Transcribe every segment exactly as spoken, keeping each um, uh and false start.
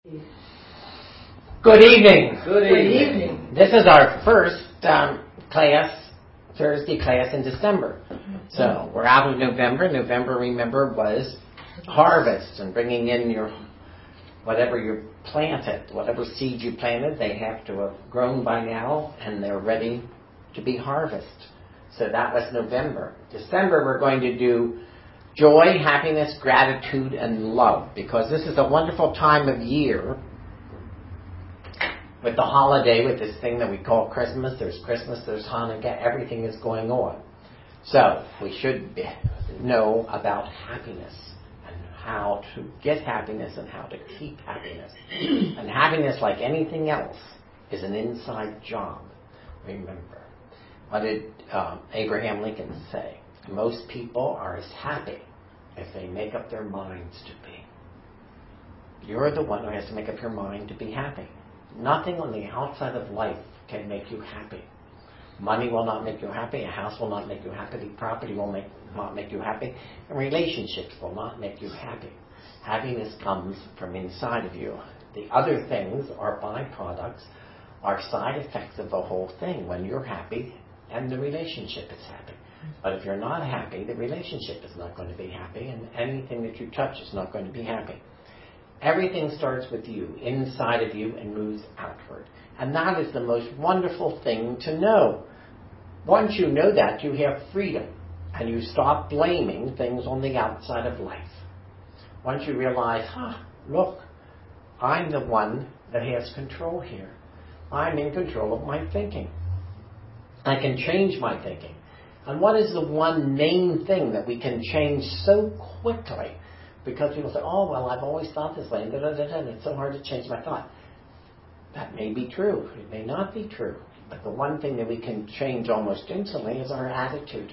Good evening. Good evening. Good evening. This is our first um, class, Thursday class in December. So we're out of November. November, remember, was harvest and bringing in your whatever you planted, whatever seed you planted, they have to have grown by now and they're ready to be harvested. So that was November. December, we're going to do joy, happiness, gratitude, and love, because this is a wonderful time of year with the holiday, with this thing that we call Christmas. There's Christmas, there's Hanukkah, everything is going on. So we should be, know about happiness and how to get happiness and how to keep happiness. And happiness, like anything else, is an inside job. Remember, what did um, Abraham Lincoln say? Most people are as happy as they make up their minds to be. You're the one who has to make up your mind to be happy. Nothing on the outside of life can make you happy. Money will not make you happy. A house will not make you happy. Property will make, not make you happy. And relationships will not make you happy. Happiness comes from inside of you. The other things are byproducts, are side effects of the whole thing. When you're happy and the relationship is happy. But if you're not happy, the relationship is not going to be happy, and anything that you touch is not going to be happy. Everything starts with you, inside of you, and moves outward. And that is the most wonderful thing to know. Once you know that, you have freedom, and you stop blaming things on the outside of life. Once you realize, huh, look, I'm the one that has control here. I'm in control of my thinking. I can change my thinking. And what is the one main thing that we can change so quickly? Because people say, oh, well, I've always thought this way, and, da, da, da, da, and it's so hard to change my thought. That may be true. It may not be true. But the one thing that we can change almost instantly is our attitude.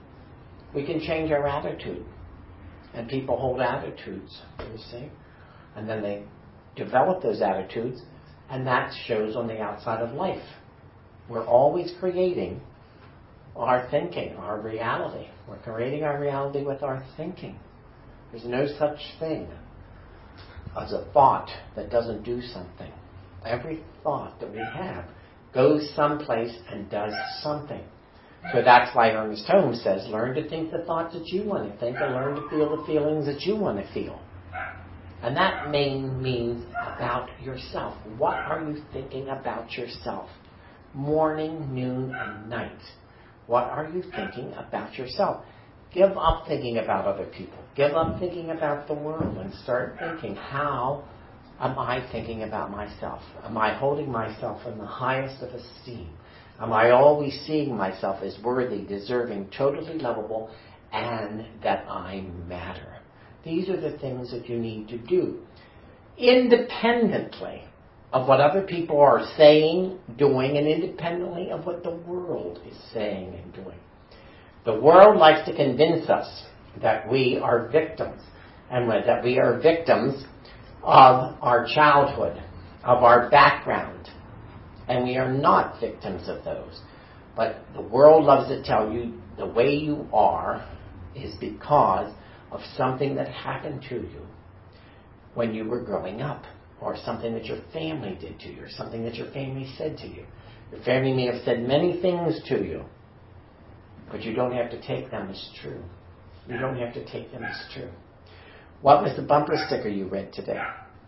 We can change our attitude. And people hold attitudes, you see. And then they develop those attitudes, and that shows on the outside of life. We're always creating our thinking, our reality. We're creating our reality with our thinking. There's no such thing as a thought that doesn't do something. Every thought that we have goes someplace and does something. So that's why Ernest Holmes says, learn to think the thoughts that you want to think and learn to feel the feelings that you want to feel. And that main means about yourself. What are you thinking about yourself? Morning, noon, and night. What are you thinking about yourself? Give up thinking about other people. Give up thinking about the world and start thinking, how am I thinking about myself? Am I holding myself in the highest of esteem? Am I always seeing myself as worthy, deserving, totally lovable, and that I matter? These are the things that you need to do independently of what other people are saying, doing, and independently of what the world is saying and doing. The world likes to convince us that we are victims, and that we are victims of our childhood, of our background, and we are not victims of those. But the world loves to tell you the way you are is because of something that happened to you when you were growing up, or something that your family did to you, or something that your family said to you. Your family may have said many things to you, but you don't have to take them as true. You don't have to take them as true. What was the bumper sticker you read today?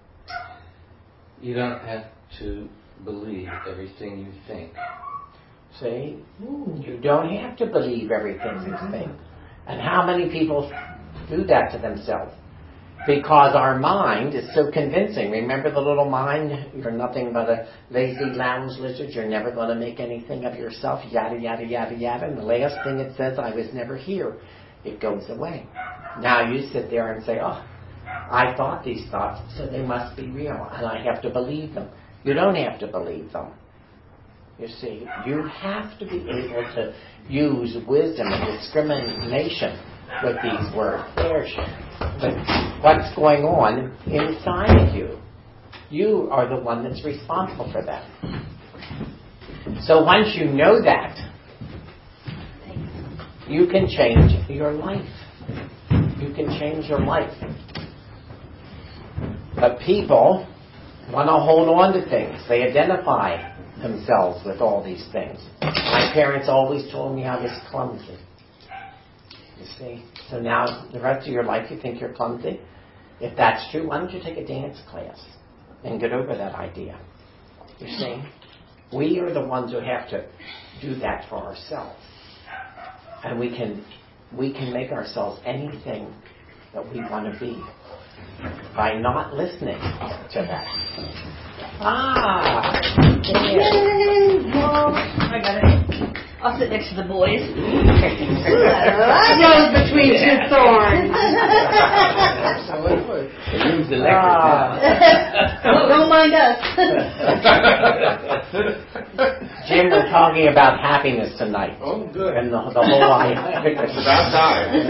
You don't have to believe everything you think. See? You don't have to believe everything you think. And how many people do that to themselves? Because our mind is so convincing. Remember the little mind? You're nothing but a lazy lounge lizard. You're never going to make anything of yourself. Yada, yada, yada, yada. And the last thing it says, I was never here. It goes away. Now you sit there and say, oh, I thought these thoughts, so they must be real. And I have to believe them. You don't have to believe them. You see, you have to be able to use wisdom and discrimination with these words. There's what's going on inside of you. You are the one that's responsible for that. So once you know that, you can change your life. You can change your life. But people want to hold on to things. They identify themselves with all these things. My parents always told me I was clumsy. You see? So now, the rest of your life, you think you're clumsy? If that's true, why don't you take a dance class and get over that idea? You see? We are the ones who have to do that for ourselves. And we can we can make ourselves anything that we want to be by not listening to that. Ah! Yay! Well, I got it. I'll sit next to the boys. Rose between two thorns. The room's electric Ah. Don't, don't mind us. Jim, we're talking about happiness tonight. Oh, good. And the, the whole idea. It's about time.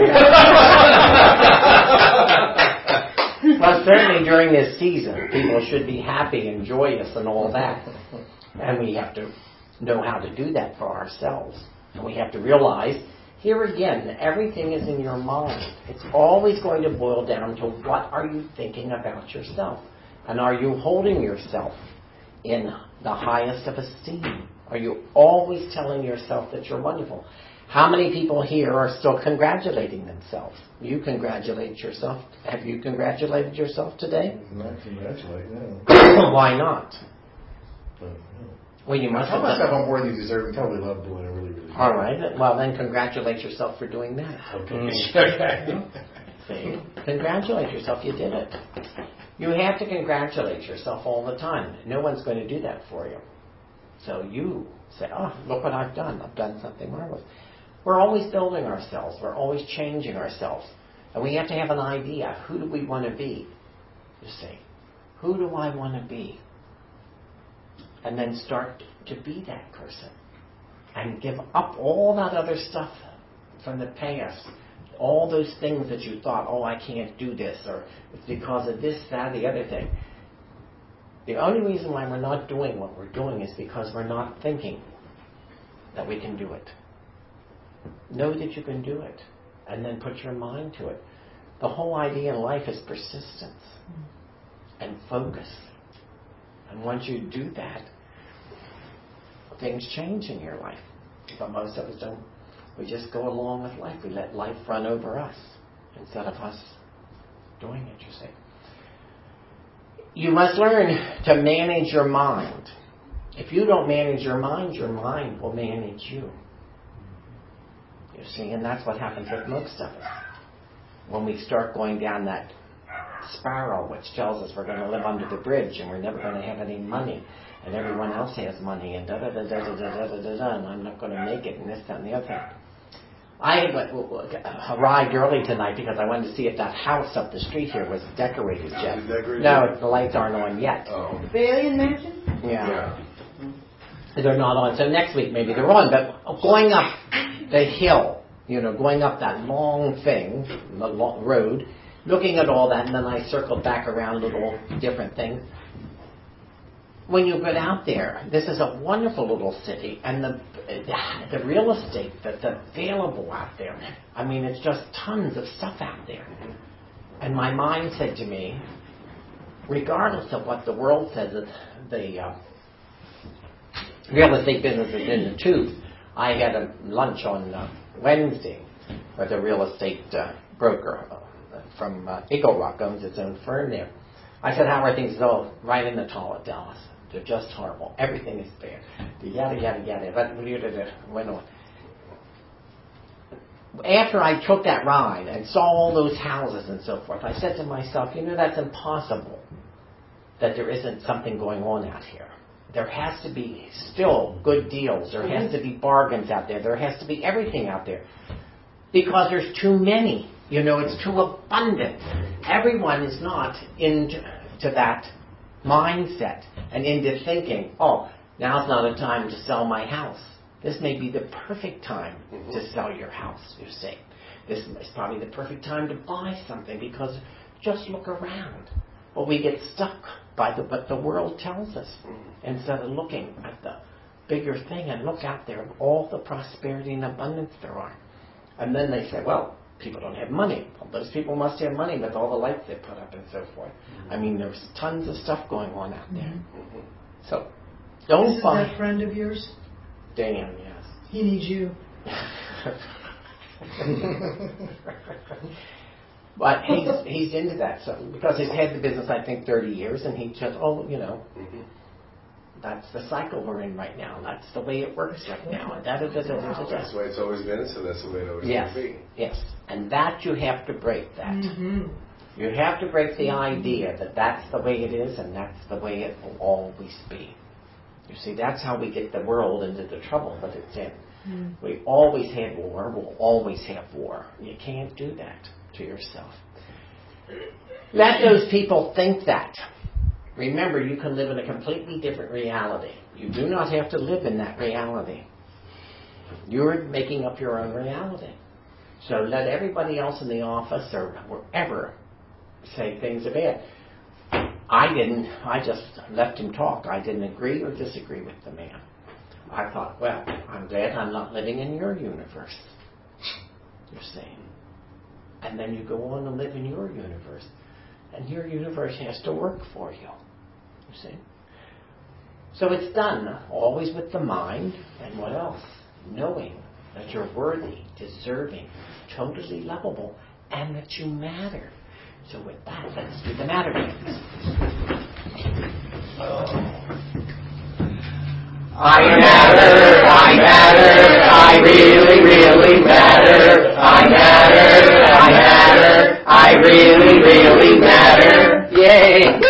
Well, certainly during this season, people should be happy and joyous and all that. And we have to know how to do that for ourselves. And we have to realize, here again, everything is in your mind. It's always going to boil down to what are you thinking about yourself? And are you holding yourself in the highest of esteem? Are you always telling yourself that you're wonderful? How many people here are still congratulating themselves? You congratulate yourself. Have you congratulated yourself today? Not congratulate, no. Why not? But, no. Well, you must Tell have myself done. I'm worthy, deserving, totally love doing it really, really All right. Well, then congratulate yourself for doing that. Okay. Okay. See? Congratulate yourself. You did it. You have to congratulate yourself all the time. No one's going to do that for you. So you say, oh, look what I've done. I've done something marvelous. We're always building ourselves. We're always changing ourselves. And we have to have an idea. Who do we want to be? You see. Who do I want to be? And then start to be that person. And give up all that other stuff from the past. All those things that you thought, oh, I can't do this, or it's because of this, that, the other thing. The only reason why we're not doing what we're doing is because we're not thinking that we can do it. Know that you can do it, and then put your mind to it. The whole idea in life is persistence and focus. And once you do that, things change in your life. But most of us don't. We just go along with life. We let life run over us instead of us doing it, you see. You must learn to manage your mind. If you don't manage your mind, your mind will manage you. You see, and that's what happens with most of us. When we start going down that spiral which tells us we're going to live under the bridge and we're never going to have any money and everyone else has money and da da da da da da da da da and I'm not going to make it and this, that, and the other thing. I arrived early tonight because I wanted to see if that house up the street here was decorated yet. Is it decorated? No, the lights aren't on yet. Oh. The Alien Mansion? Yeah. yeah. They're not on. So next week maybe they're on. But going up the hill, you know, going up that long thing, the long road, looking at all that, and then I circled back around little different things. When you get out there, this is a wonderful little city, and the the real estate that's available out there, I mean, it's just tons of stuff out there. And my mind said to me, regardless of what the world says, the uh, real estate business is in the tube. I had a lunch on uh, Wednesday with a real estate uh, broker uh, from uh, Eagle Rock, owns its own firm there. I said, how are things? Oh, right in the tall of Dallas. They're just horrible. Everything is bad. The yada, yada, yada. But went on. After I took that ride and saw all those houses and so forth, I said to myself, you know, that's impossible that there isn't something going on out here. There has to be still good deals. There has to be bargains out there. There has to be everything out there. Because there's too many. You know, it's too abundant. Everyone is not into to that mindset and into thinking, oh, now's not a time to sell my house. This may be the perfect time mm-hmm. to sell your house, you see. This is probably the perfect time to buy something because just look around. But we get stuck by the, what the world tells us mm-hmm. instead of looking at the bigger thing and look out there, all the prosperity and abundance there are. And then they say, well, people don't have money. Well, those people must have money with all the lights they put up and so forth. I mean, there's tons of stuff going on out there. Mm-hmm. So, don't This is find that friend of yours? Dan, yes. He needs you. But he's he's into that, so because he's had the business I think thirty years, and he just oh you know, Mhm. that's the cycle we're in right now. That's the way it works right now. And da, da, da, da, da, da, That's da. the way it's always been, so that's the way it always Yes, will be. yes, and that you have to break that. Mm-hmm. You have to break the idea that that's the way it is, and that's the way it will always be. You see, that's how we get the world into the trouble that it's in. Mm. We always had war. We'll always have war. You can't do that to yourself. Let those people think that. Remember, you can live in a completely different reality. You do not have to live in that reality. You're making up your own reality. So let everybody else in the office or wherever say things are bad. I didn't. I just let him talk. I didn't agree or disagree with the man. I thought, well, I'm glad I'm not living in your universe. You're saying. And then you go on to live in your universe. And your universe has to work for you. You see? So it's done, always with the mind. And what else? Knowing that you're worthy, deserving, totally lovable, and that you matter. So with that, let's do the matter dance. I matter, I matter, I really, really matter. I matter, I matter, I really, really matter. Yay!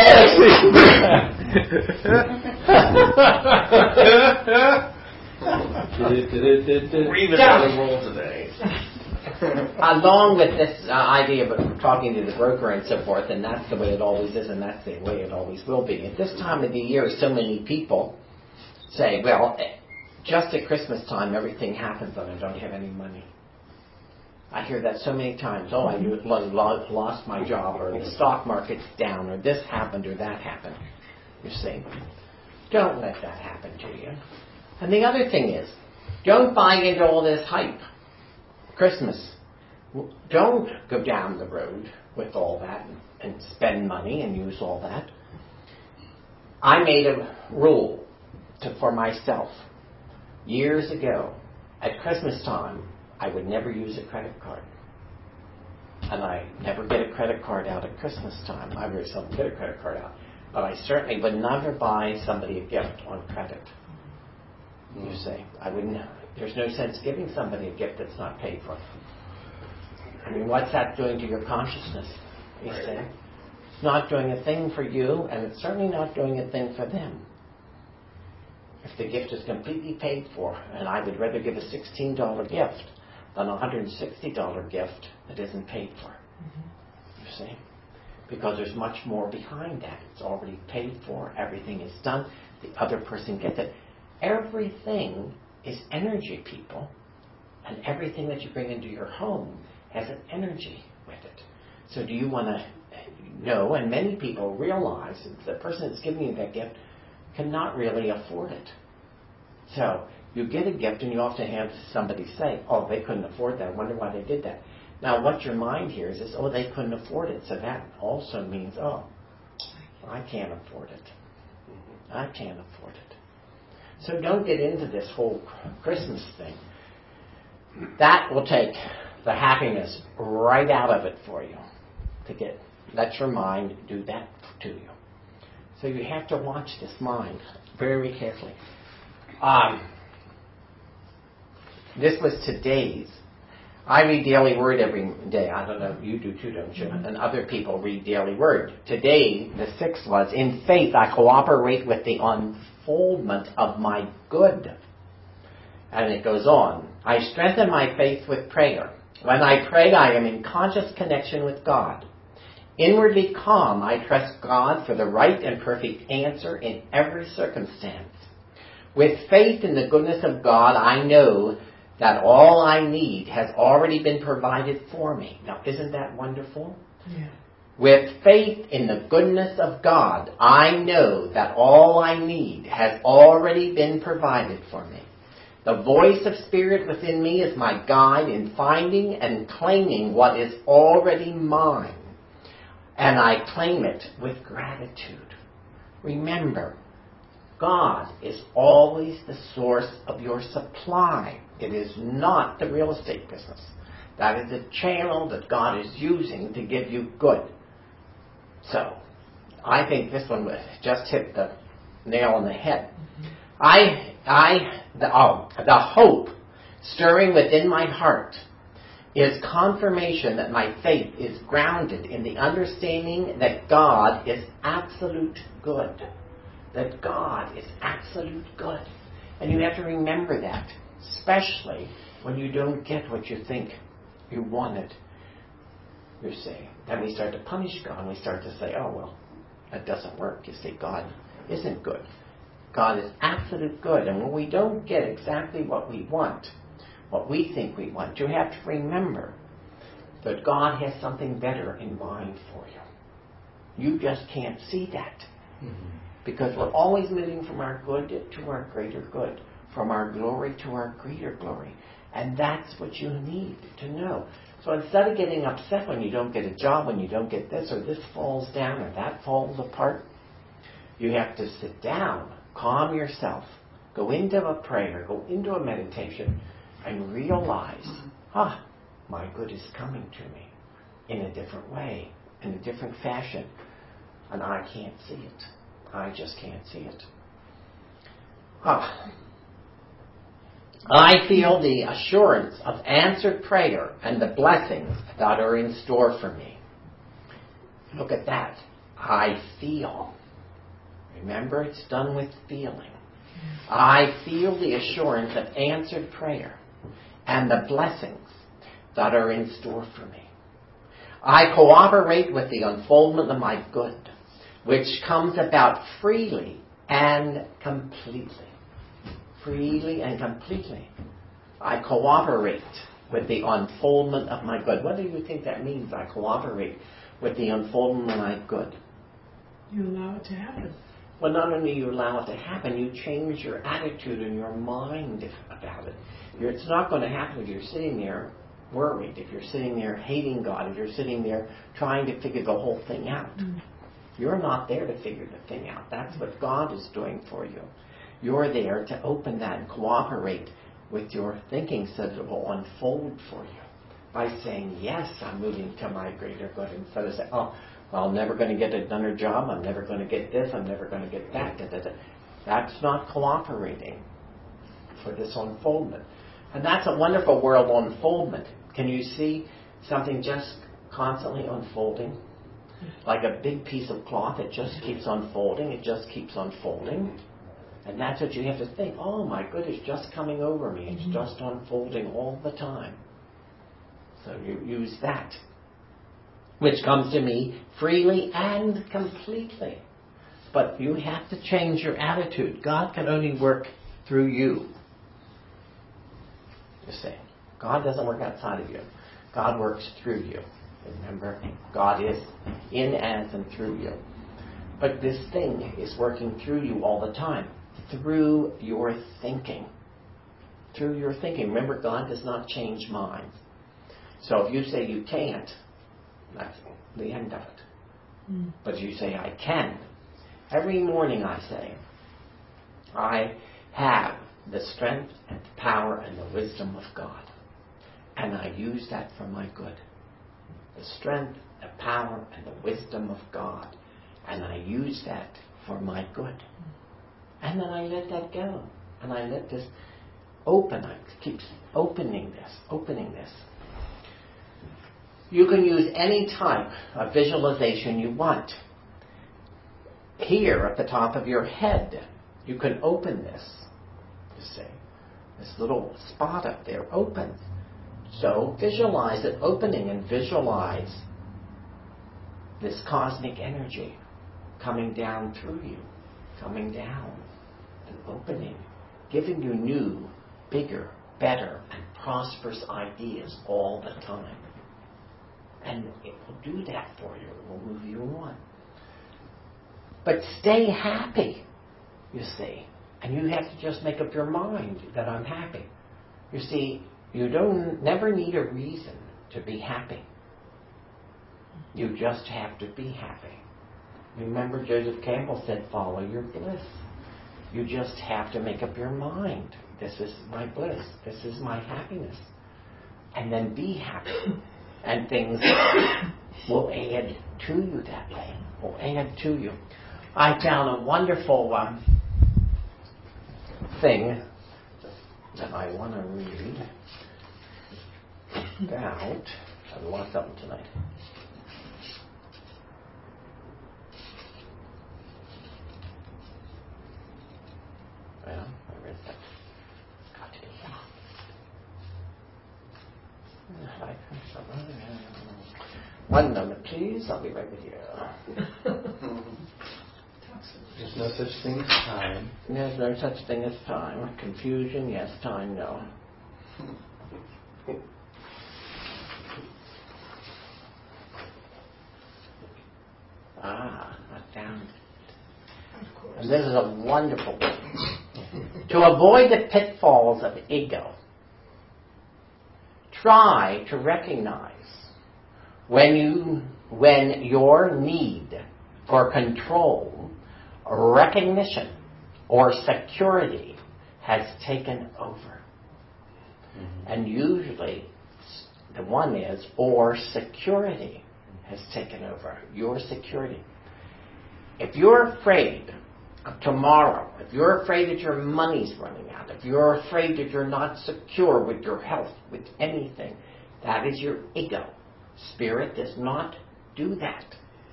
We're even on the roll today. Along with this uh, idea of talking to the broker and so forth, and that's the way it always is, and that's the way it always will be. At this time of the year, so many people say, well, just at Christmas time, everything happens and I don't have any money. I hear that so many times. Oh, I lost my job, or the stock market's down, or this happened, or that happened. You see, don't let that happen to you. And the other thing is, don't buy into all this hype. Christmas. Don't go down the road with all that and, and spend money and use all that. I made a rule to, for myself years ago. At Christmas time, I would never use a credit card. And I never get a credit card out at Christmas time. I very seldom get a credit card out. But I certainly would never buy somebody a gift on credit. You see, I wouldn't. There's no sense giving somebody a gift that's not paid for. I mean, what's that doing to your consciousness? You see, it's not doing a thing for you, and it's certainly not doing a thing for them. If the gift is completely paid for, and I would rather give a sixteen dollars gift than a one hundred sixty dollars gift that isn't paid for. Mm-hmm. You see, because there's much more behind that. It's already paid for. Everything is done. The other person gets it. Everything is energy, people. And everything that you bring into your home has an energy with it. So do you want to know, and many people realize that the person that's giving you that gift cannot really afford it. So you get a gift and you often have somebody say, oh, they couldn't afford that. I wonder why they did that. Now what your mind hears is, oh, they couldn't afford it. So that also means, oh, I can't afford it. I can't afford it. So don't get into this whole Christmas thing. That will take the happiness right out of it for you. To get, let your mind do that to you. So you have to watch this mind very carefully. Um, this was today's. I read Daily Word every day. I don't know, you do too, don't you? And other people read Daily Word. Today, the sixth was, in faith I cooperate with the unfoldment of my good. And it goes on. I strengthen my faith with prayer. When I pray, I am in conscious connection with God. Inwardly calm, I trust God for the right and perfect answer in every circumstance. With faith in the goodness of God, I know that all I need has already been provided for me. Now, isn't that wonderful? Yeah. With faith in the goodness of God, I know that all I need has already been provided for me. The voice of Spirit within me is my guide in finding and claiming what is already mine. And I claim it with gratitude. Remember, God is always the source of your supply. It is not the real estate business. That is a channel that God is using to give you good. So, I think this one just hit the nail on the head. I, I, the, oh, the hope stirring within my heart is confirmation that my faith is grounded in the understanding that God is absolute good. That God is absolute good. And you have to remember that, especially when you don't get what you think you wanted. You see, then we start to punish God. We start to say, oh, well, that doesn't work. You see, God isn't good. God is absolute good. And when we don't get exactly what we want, what we think we want, you have to remember that God has something better in mind for you. You just can't see that. Mm-hmm. Because we're always moving from our good to our greater good, from our glory to our greater glory. And that's what you need to know. So instead of getting upset when you don't get a job, when you don't get this, or this falls down, or that falls apart, you have to sit down, calm yourself, go into a prayer, go into a meditation, and realize, ah, my good is coming to me in a different way, in a different fashion. And I can't see it. I just can't see it. Ah. I feel the assurance of answered prayer and the blessings that are in store for me. Look at that. I feel. Remember, it's done with feeling. I feel the assurance of answered prayer and the blessings that are in store for me. I cooperate with the unfoldment of my good, which comes about freely and completely. Freely and completely. I cooperate with the unfoldment of my good. What do you think that means? I cooperate with the unfoldment of my good. You allow it to happen. Well, not only you allow it to happen, you change your attitude and your mind about it. You're, it's not going to happen if you're sitting there worried, if you're sitting there hating God, if you're sitting there trying to figure the whole thing out. Mm. You're not there to figure the thing out. That's what God is doing for you. You're there to open that and cooperate with your thinking so that it will unfold for you by saying, yes, I'm moving to my greater good, instead of saying, oh, well, I'm never going to get another job, I'm never going to get this, I'm never going to get that. Da, da, da. That's not cooperating for this unfoldment. And that's a wonderful world unfoldment. Can you see something just constantly unfolding? Like a big piece of cloth, it just keeps unfolding, it just keeps unfolding. And that's what you have to think. Oh, my good, it's just coming over me. It's mm-hmm. just unfolding all the time. So you use that, which comes to me freely and completely. But you have to change your attitude. God can only work through you. You see, God doesn't work outside of you. God works through you. Remember, God is in, as, and through you. But this thing is working through you all the time. Through your thinking. Through your thinking. Remember, God does not change minds. So if you say you can't, that's the end of it. Mm. But you say, I can. Every morning I say, I have the strength and the power and the wisdom of God. And I use that for my good. The strength, the power, and the wisdom of God. And I use that for my good. And then I let that go. And I let this open. I keep opening this, opening this. You can use any type of visualization you want. Here at the top of your head, you can open this. You see, this little spot up there opens. So visualize it opening and visualize this cosmic energy coming down through you, coming down and opening, giving you new, bigger, better, and prosperous ideas all the time. And it will do that for you. It will move you on. But stay happy, you see. And you have to just make up your mind that I'm happy. You see, you don't never need a reason to be happy. You just have to be happy. Remember, Joseph Campbell said, follow your bliss. You just have to make up your mind. This is my bliss. This is my happiness. And then be happy. And things will add to you that way. Will add to you. I found a wonderful um, thing that I want to read about. I want something tonight. Well, where is that? It's got to be here. One moment, please. I'll be right with you. There's no such thing as time. There's no such thing as time. Confusion, yes. Time, no. Ah, I found it. And this is a wonderful one. To avoid the pitfalls of ego, try to recognize when you when your need for control, recognition, or security has taken over. Mm-hmm. And usually the one is, or security has taken over. Your security. If you're afraid of tomorrow, if you're afraid that your money's running out, if you're afraid that you're not secure with your health, with anything, that is your ego. Spirit does not do that.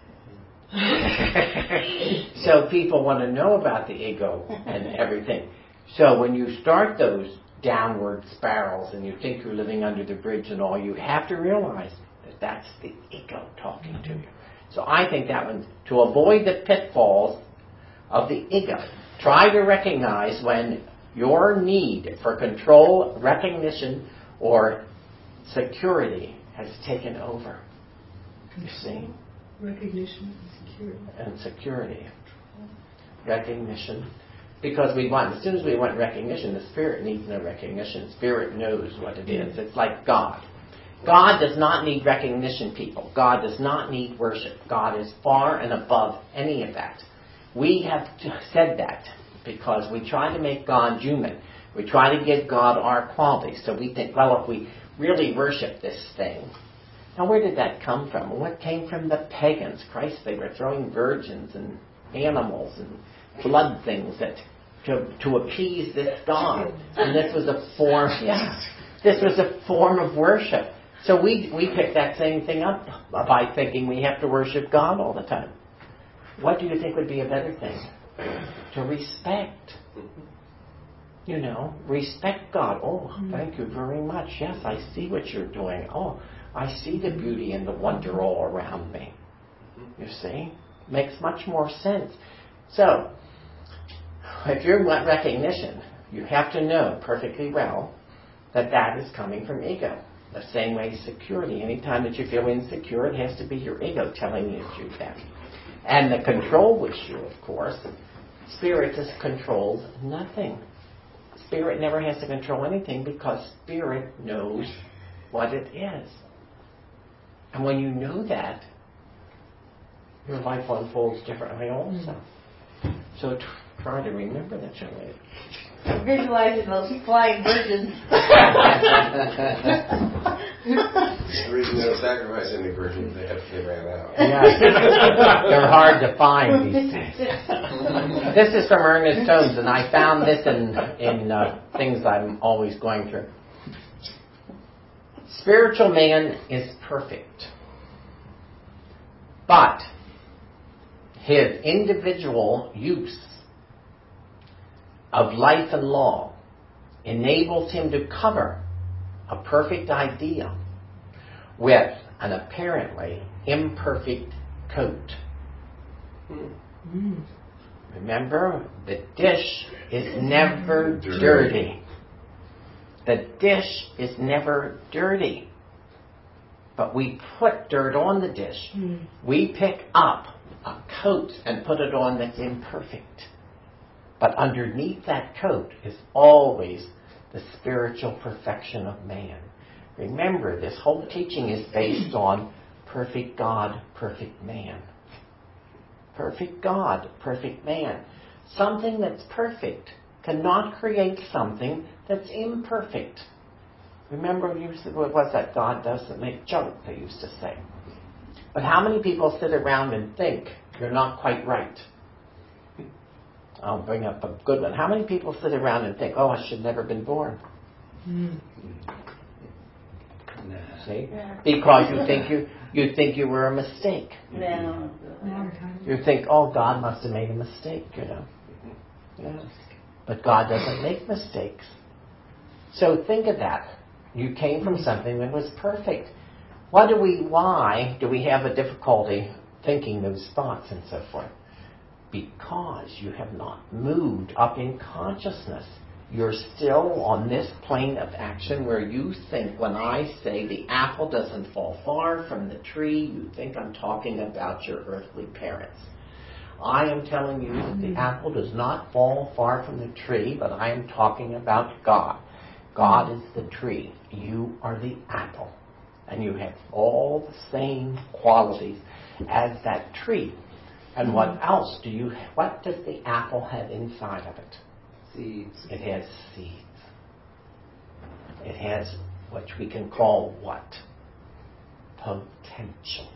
So people want to know about the ego and everything. So when you start those downward spirals and you think you're living under the bridge and all, you have to realize that that's the ego talking to you. So I think that one, to avoid the pitfalls of the ego, try to recognize when your need for control, recognition, or security has taken over. You see? Recognition and security. And security. Recognition. Because we want, as soon as we want recognition, the Spirit needs no recognition. Spirit knows what it is. It's like God. God does not need recognition, people. God does not need worship. God is far and above any of that. We have said that because we try to make God human. We try to give God our qualities. So we think, well, if we really worship this thing. Now, where did that come from? What came from the pagans? Christ, they were throwing virgins and animals and blood things that to to appease this God. And this was a form, yeah, this was a form of worship. So we we picked that same thing up by thinking we have to worship God all the time. What do you think would be a better thing? To respect. You know, respect God. Oh, thank you very much. Yes, I see what you're doing. Oh, I see the beauty and the wonder all around me. You see? Makes much more sense. So, if you want recognition, you have to know perfectly well that that is coming from ego. The same way security. Anytime that you feel insecure, it has to be your ego telling you to do that. And the control issue, of course, Spirit has controlled nothing. Spirit never has to control anything because Spirit knows what it is. And when you know that, your life unfolds differently also. So t- try to remember that, young lady. I'm visualizing those flying virgins. The reason they don't sacrifice any virgins, they have they ran out. Yes. They're hard to find these days. This is from Ernest Tomes, and I found this in, in uh, things I'm always going through. Spiritual man is perfect, but his individual use of life and law enables him to cover a perfect idea with an apparently imperfect coat. Mm. Remember, the dish is never dirty. dirty. The dish is never dirty. But we put dirt on the dish. Mm. We pick up a coat and put it on that's imperfect. But underneath that coat is always the spiritual perfection of man. Remember, this whole teaching is based on perfect God, perfect man. Perfect God, perfect man. Something that's perfect cannot create something that's imperfect. Remember, what was that? God doesn't make junk, they used to say. But how many people sit around and think you're not quite right? I'll bring up a good one. How many people sit around and think, oh, I should never have been born? Mm. Nah. See? Yeah. Because you think you you think you were a mistake. No. You think, oh, God must have made a mistake, you know. Yes. But God doesn't make mistakes. So think of that. You came from something that was perfect. Why do we why do we have a difficulty thinking those thoughts and so forth? Because you have not moved up in consciousness. You're still on this plane of action where you think when I say the apple doesn't fall far from the tree, you think I'm talking about your earthly parents. I am telling you that the apple does not fall far from the tree, but I am talking about God. God is the tree. You are the apple. And you have all the same qualities as that tree. And what else do you, what does the apple have inside of it? Seeds. It has seeds. It has what we can call what? Potential.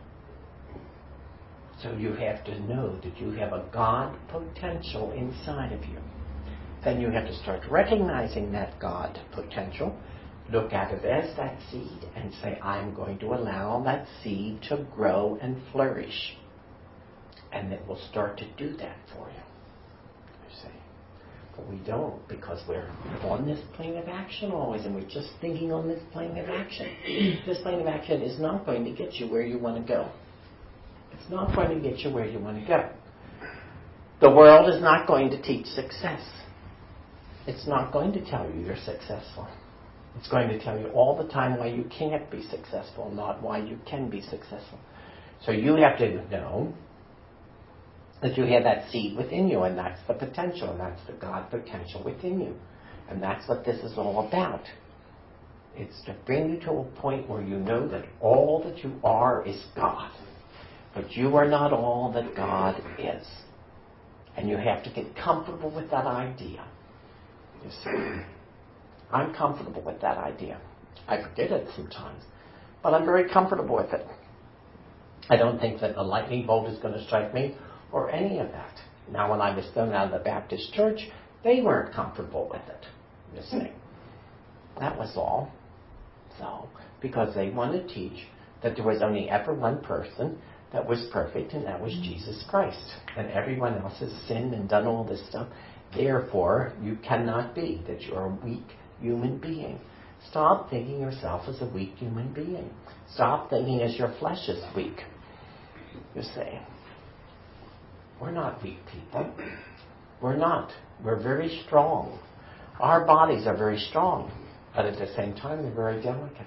So you have to know that you have a God potential inside of you. Then you have to start recognizing that God potential. Look at it as that seed and say, I'm going to allow that seed to grow and flourish. And it will start to do that for you. You see. But we don't, because we're on this plane of action always, and we're just thinking on this plane of action. This plane of action is not going to get you where you want to go. It's not going to get you where you want to go. The world is not going to teach success. It's not going to tell you you're successful. It's going to tell you all the time why you can't be successful, not why you can be successful. So you have to know that you have that seed within you, and that's the potential, and that's the God potential within you. And that's what this is all about. It's to bring you to a point where you know that all that you are is God. But you are not all that God is. And you have to get comfortable with that idea. You see, I'm comfortable with that idea. I forget it sometimes, but I'm very comfortable with it. I don't think that a lightning bolt is going to strike me or any of that. Now, when I was thrown out of the Baptist church, they weren't comfortable with it. You see, that was all. So, because they wanted to teach that there was only ever one person that was perfect, and that was Jesus Christ. And everyone else has sinned and done all this stuff. Therefore, you cannot be, that you're a weak human being. Stop thinking yourself as a weak human being. Stop thinking as your flesh is weak. You see, we're not weak people. We're not. We're very strong. Our bodies are very strong, but at the same time, they're very delicate.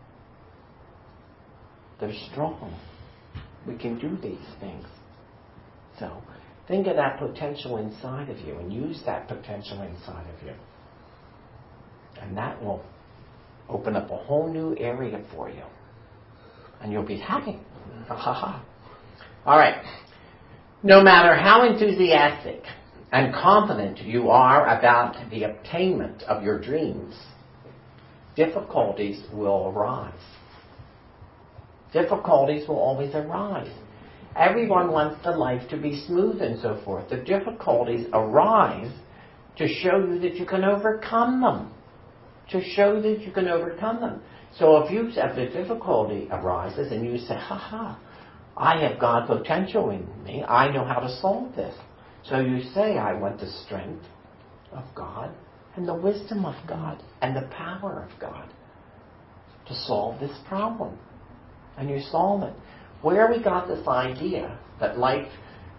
They're strong. We can do these things. So, think of that potential inside of you and use that potential inside of you. And that will open up a whole new area for you. And you'll be happy. Ha ha ha. All right. No matter how enthusiastic and confident you are about the attainment of your dreams, difficulties will arise. Difficulties will always arise. Everyone wants the life to be smooth and so forth. The difficulties arise to show you that you can overcome them. To show that you can overcome them. So if you if the difficulty arises and you say, ha ha, I have God potential in me. I know how to solve this. So you say, I want the strength of God and the wisdom of God and the power of God to solve this problem. And you solve it. Where we got this idea that life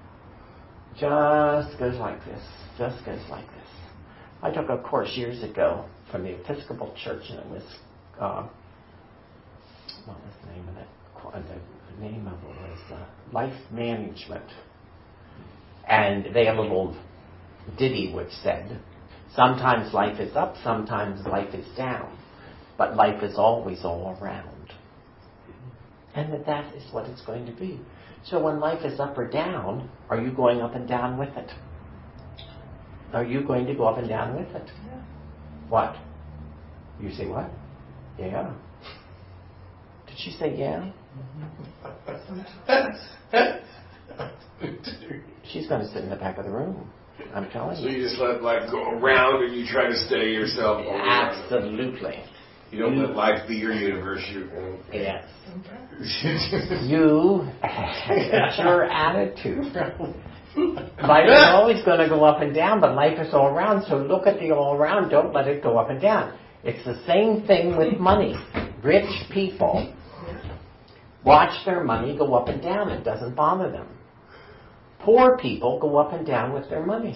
just goes like this, just goes like this. I took a course years ago from the Episcopal Church, and it was, uh, what was the name of it? The name of it was uh, Life Management. And they have a little Didi would said, sometimes life is up, sometimes life is down, but life is always all around. And that that is what it's going to be. So when life is up or down, are you going up and down with it? Are you going to go up and down with it? Yeah. What? You say what? Yeah. Did she say yeah? She's going to sit in the back of the room. I'm telling So you. you just let life go around and you try to steady yourself. over around. Absolutely. You don't let life be your universe. You, Yes. You, it's your attitude. Life is always going to go up and down, but life is all around, so look at the all around, don't let it go up and down. It's the same thing with money. Rich people watch their money go up and down. It doesn't bother them. Poor people go up and down with their money.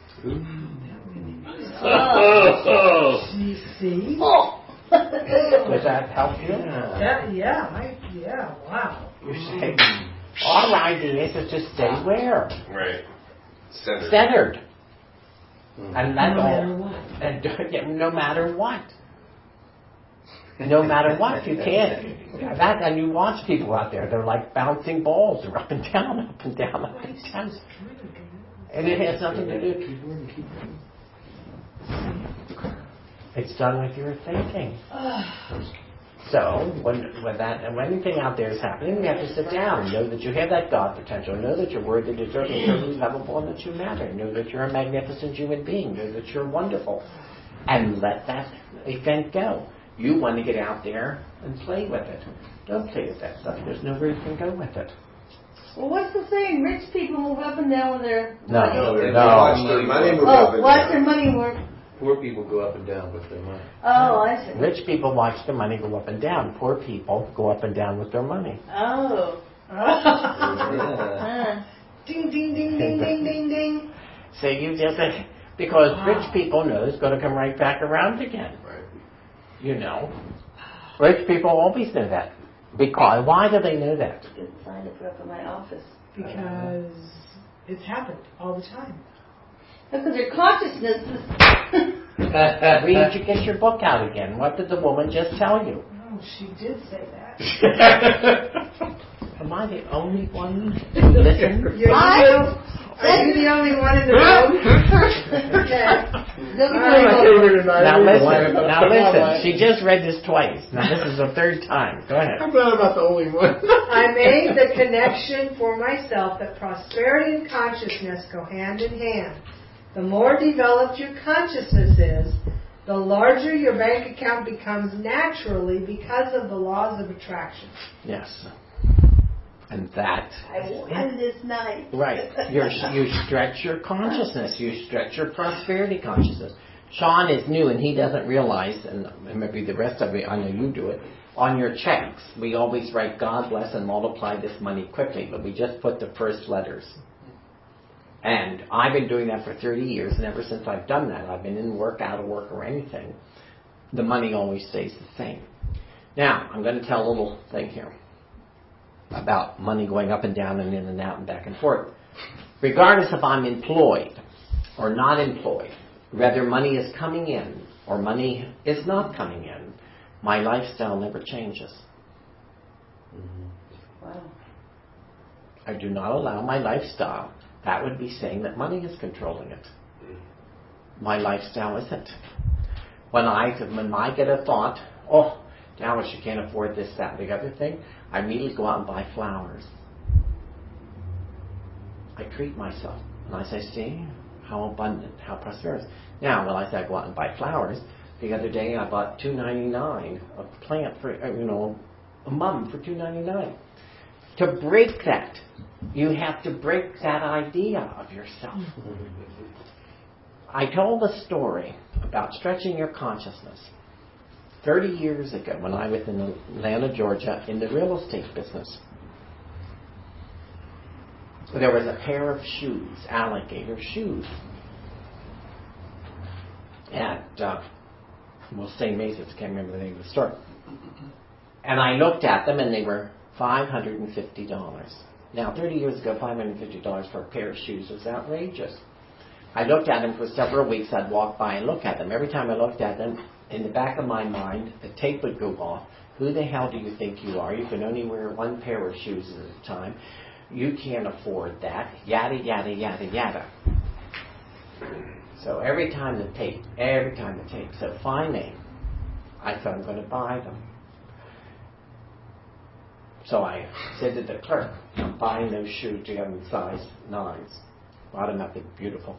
Oh. You see? Does that help you? Yeah, yeah, I, yeah, wow. You say, our idea is to just stay where? right. Centered. Centered. And that's No all. matter what. And yeah, no matter what. No matter what, you can't. That, and you watch people out there, they're like bouncing balls. They're up and down, up and down, up and down. And it has nothing to do. It's done with your thinking. So, when, when that, when anything out there is happening, you have to sit down and know that you have that God potential. Know that you're worthy, deserving, totally lovable, and that you matter. Know that you're a magnificent human being. Know that you're wonderful. And let that event go. You want to get out there and play with it. Don't play with that stuff. There's nowhere you can go with it. Well, what's the saying? Rich people move up and down with their No, money. No, they no. watch their money move up Oh, and watch down. their money work. Poor people go up and down with their money. Oh, I see. Rich people watch their money go up and down. Poor people go up and down with their money. Oh. Yeah. Uh, ding, ding, ding, ding, ding, ding, ding. So you just, because rich people know it's going to come right back around again. Right. You know. Rich people always know that. Because, why do they know that? Good sign to put up in my office. Because it's happened all the time. Because their consciousness is... Read, you get your book out again. What did the woman just tell you? Oh, she did say that. Am I the only one who listens? You're I- the, are you the only one in the room? Okay. Don't be I worried can't about even Now imagine. listen, now listen. She just read this twice. Now this is the third time. Go ahead. I'm not about the only one. I made the connection for myself that prosperity and consciousness go hand in hand. The more developed your consciousness is, the larger your bank account becomes naturally because of the laws of attraction. Yes. And that I won this night. right. You're, you stretch your consciousness. You stretch your prosperity consciousness. Sean is new and he doesn't realize, and maybe the rest of it, I know you do it, on your checks, we always write God bless and multiply this money quickly, but we just put the first letters. And I've been doing that for thirty years, and ever since I've done that, I've been in work, out of work, or anything, the money always stays the same. Now, I'm going to tell a little thing here about money going up and down and in and out and back and forth. Regardless if I'm employed or not employed, whether money is coming in or money is not coming in, my lifestyle never changes. Wow. I do not allow my lifestyle. That would be saying that money is controlling it. My lifestyle isn't. When I when I get a thought, oh, Dallas, you can't afford this, that, the other thing, I immediately go out and buy flowers. I treat myself. And I say, see, how abundant, how prosperous. Now, when I say I go out and buy flowers, the other day I bought two ninety-nine a plant for, you know, a mum for two ninety-nine. To break that, you have to break that idea of yourself. I told a story about stretching your consciousness. thirty years ago, when I was in Atlanta, Georgia, in the real estate business, there was a pair of shoes, alligator shoes, at, uh, we'll say Macy's, I can't remember the name of the store. And I looked at them, and they were five hundred fifty dollars. Now, thirty years ago, five hundred fifty dollars for a pair of shoes was outrageous. I looked at them for several weeks. I'd walk by and look at them. Every time I looked at them, in the back of my mind, the tape would go off. Who the hell do you think you are? You can only wear one pair of shoes at a time. You can't afford that. Yada, yada, yada, yada. So every time the tape, every time the tape. So finally, I thought I'm going to buy them. So I said to the clerk, I'm buying those shoes. Do you have them in size nines? Bought them up. They're beautiful.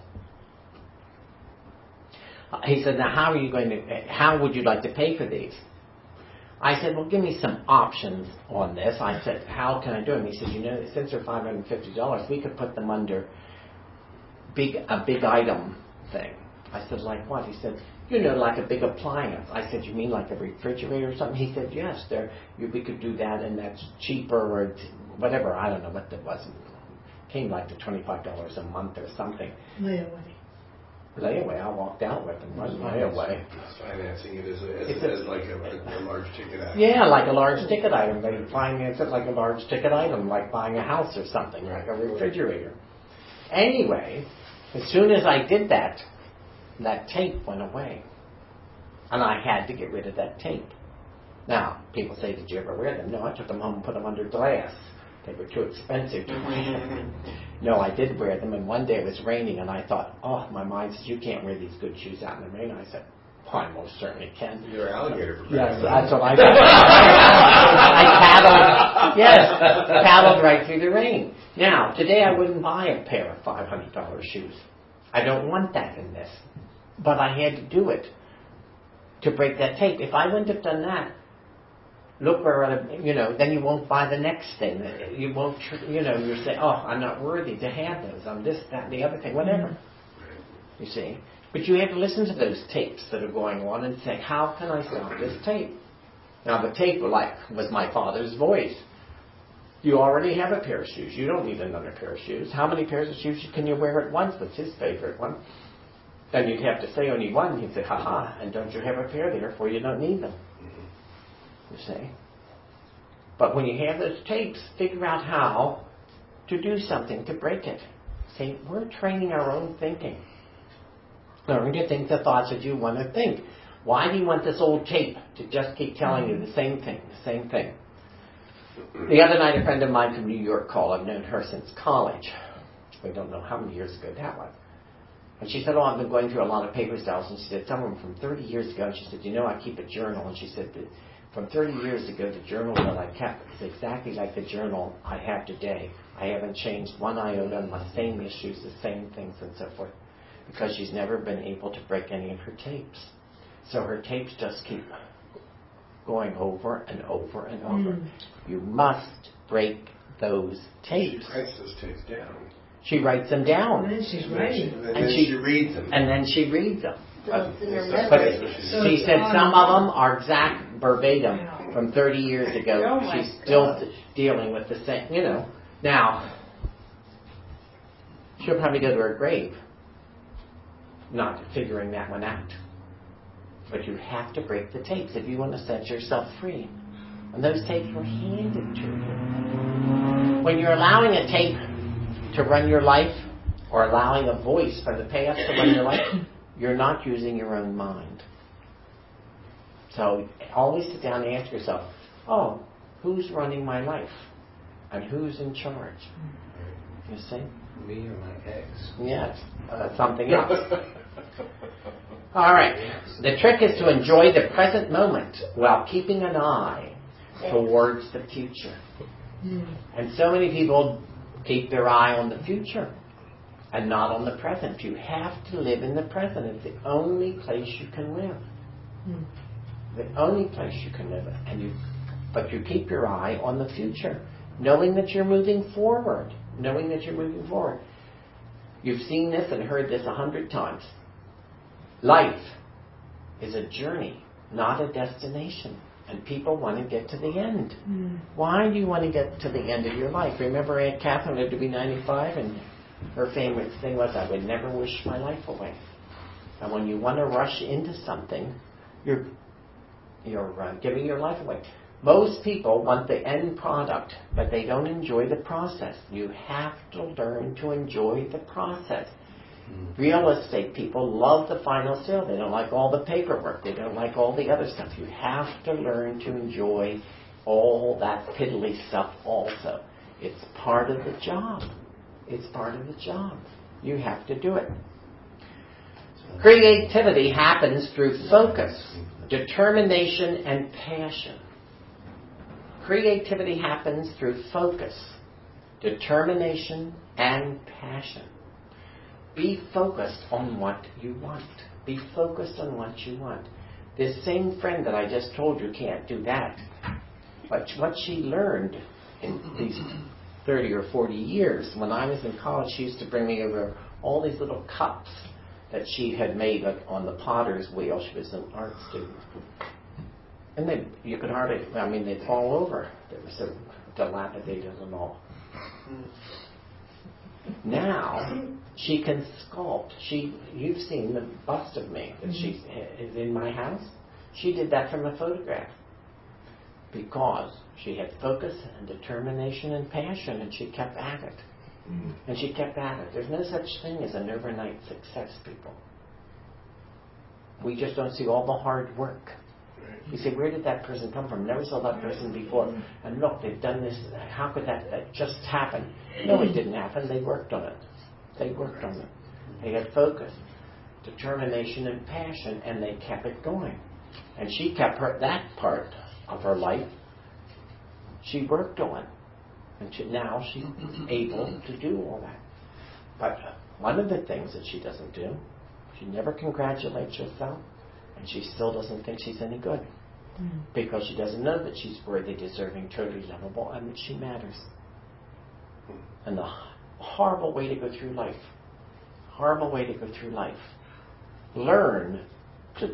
Uh, he said, now how are you going to, how would you like to pay for these? I said, well, give me some options on this. I said, how can I do them? He said, you know, since they're five hundred fifty dollars, we could put them under big a big item thing. I said, like what? He said, you know, like a big appliance. I said, you mean like a refrigerator or something? He said, yes, there. We could do that, and that's cheaper or whatever. I don't know what that was. It came like to twenty-five dollars a month or something. Layaway. Layaway. I walked out with them. Right? Layaway. Financing it as, a, as, It's a- as like a, a large ticket item. Yeah, like a large ticket item. They finance it like a large ticket item, like buying a house or something, like a refrigerator. Anyway, as soon as I did that, that tape went away. And I had to get rid of that tape. Now, people say, did you ever wear them? No, I took them home and put them under glass. They were too expensive to wear. No, I did wear them, and one day it was raining, and I thought, oh, my mind says, you can't wear these good shoes out in the rain. I said, oh, I most certainly can. You're an alligator for Yes, crying out that's what I did. I paddled, yes, paddled right through the rain. Now, today I wouldn't buy a pair of five hundred dollars shoes. I don't want that in this. But I had to do it to break that tape. If I wouldn't have done that, look where, I, you know, then you won't buy the next thing. You won't, you know, you say, oh, I'm not worthy to have those. I'm this, that, and the other thing, whatever. You see? But you have to listen to those tapes that are going on and say, how can I stop this tape? Now, the tape, like, was my father's voice. You already have a pair of shoes. You don't need another pair of shoes. How many pairs of shoes can you wear at once? That's his favorite one. Then you'd have to say only one. He'd say, ha-ha, and don't you have a pair, therefore you don't need them. You see? But when you have those tapes, figure out how to do something to break it. See, we're training our own thinking. Learn to think the thoughts that you want to think. Why do you want this old tape to just keep telling you the same thing, the same thing? The other night, a friend of mine from New York called. I've known her since college. We don't know how many years ago that was. And she said, oh, I've been going through a lot of paper sales. And she said, some of them from thirty years ago. And she said, you know, I keep a journal. And she said, that from thirty years ago, the journal that I kept is exactly like the journal I have today. I haven't changed one iota on my same issues, the same things, and so forth. Because she's never been able to break any of her tapes. So her tapes just keep going over and over and over. Mm. You must break those tapes. She writes those tapes down. She writes them down. And then she's writing. And, and then she, she reads them. And then she reads them. So but it's in her but memory. So she said on. some of them are exact verbatim from thirty years ago. Oh my She's still gosh. dealing with the same, you know. Now, she'll probably go to her grave not figuring that one out. But you have to break the tapes if you want to set yourself free. And those tapes were handed to you. When you're allowing a tape to run your life, or allowing a voice from the past to run your life, you're not using your own mind. So always sit down and ask yourself, oh, who's running my life? And who's in charge? You see? Me or my ex? Yes, uh, something else. All right. The trick is to enjoy the present moment while keeping an eye towards the future. And so many people keep their eye on the future and not on the present. You have to live in the present. It's the only place you can live. The only place you can live. And you, but you keep your eye on the future, knowing that you're moving forward. Knowing that you're moving forward. You've seen this and heard this a hundred times. Life is a journey, not a destination. And people want to get to the end. Mm. Why do you want to get to the end of your life? Remember Aunt Catherine lived to be ninety-five, and her famous thing was, I would never wish my life away. And when you want to rush into something, you're, you're uh, giving your life away. Most people want the end product, but they don't enjoy the process. You have to learn to enjoy the process. Real estate people love the final sale. They don't like all the paperwork. They don't like all the other stuff. You have to learn to enjoy all that piddly stuff also. It's part of the job. It's part of the job. You have to do it. Creativity happens through focus, determination, and passion. Creativity happens through focus, determination, and passion. Be focused on what you want. Be focused on what you want. This same friend that I just told you can't do that. But what she learned in these thirty or forty years, when I was in college, she used to bring me over all these little cups that she had made on the potter's wheel. She was an art student. And they, you could hardly, I mean, they'd fall over. They were so dilapidated and all. Now, she can sculpt. She, you've seen the bust of me that she is in my house. She did that from a photograph because she had focus and determination and passion, and she kept at it. Mm-hmm. And she kept at it. There's no such thing as an overnight success, people. We just don't see all the hard work. You say, where did that person come from? Never saw that person before. And look, they've done this. How could that, that just happen? No, it didn't happen. They worked on it. They worked on it. They had focus, determination, and passion, and they kept it going. And she kept her, that part of her life, she worked on. And she, now she's able to do all that. But one of the things that she doesn't do, she never congratulates herself, and she still doesn't think she's any good. Mm. Because she doesn't know that she's worthy, deserving, totally lovable, and that she matters. And the horrible way to go through life, horrible way to go through life, learn to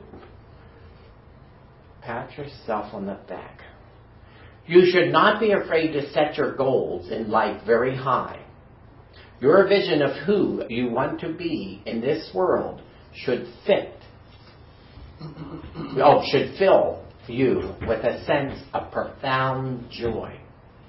pat yourself on the back. You should not be afraid to set your goals in life very high. Your vision of who you want to be in this world should fit, oh, should fill you with a sense of profound joy.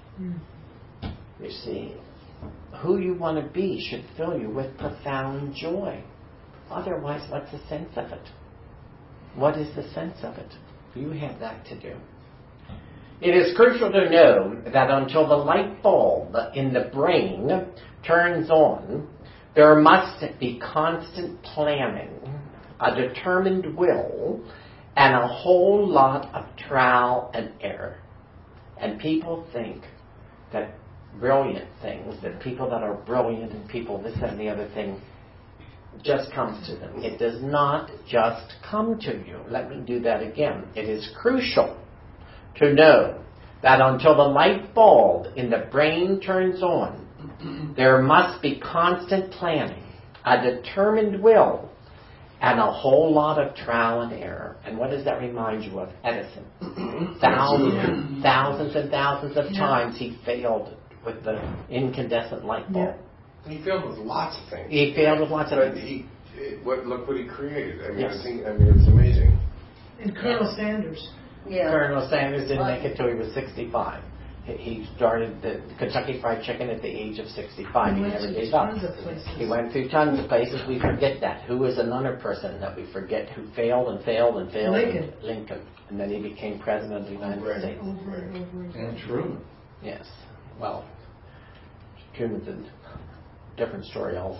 You see, who you want to be should fill you with profound joy. Otherwise, what's the sense of it? What is the sense of it? You have that to do. It is crucial to know that until the light bulb in the brain turns on, there must be constant planning, a determined will, and a whole lot of trial and error. And people think that brilliant things, that people that are brilliant and people this and the other thing, just comes to them. It does not just come to you. Let me do that again. It is crucial to know that until the light bulb in the brain turns on, there must be constant planning, a determined will, and a whole lot of trial and error. And what does that remind you of? Edison. Thousands, thousands and thousands of times he failed with the incandescent light bulb. He failed with lots of things. He failed with lots of but things. He, it, what, look what he created. I mean, Yes. I think, I mean, it's amazing. And Colonel Sanders. Yeah. Colonel Sanders didn't make it till he was sixty-five. He- He started the Kentucky Fried Chicken at the age of sixty-five. He He went never to gave up. tons of places. He went through tons of places. We forget that. Who is another person that we forget who failed and failed and failed? Lincoln. Lincoln. And then he became president of the United Right. States. Over and over again. And Truman. Yes. Well, Truman's a different story also.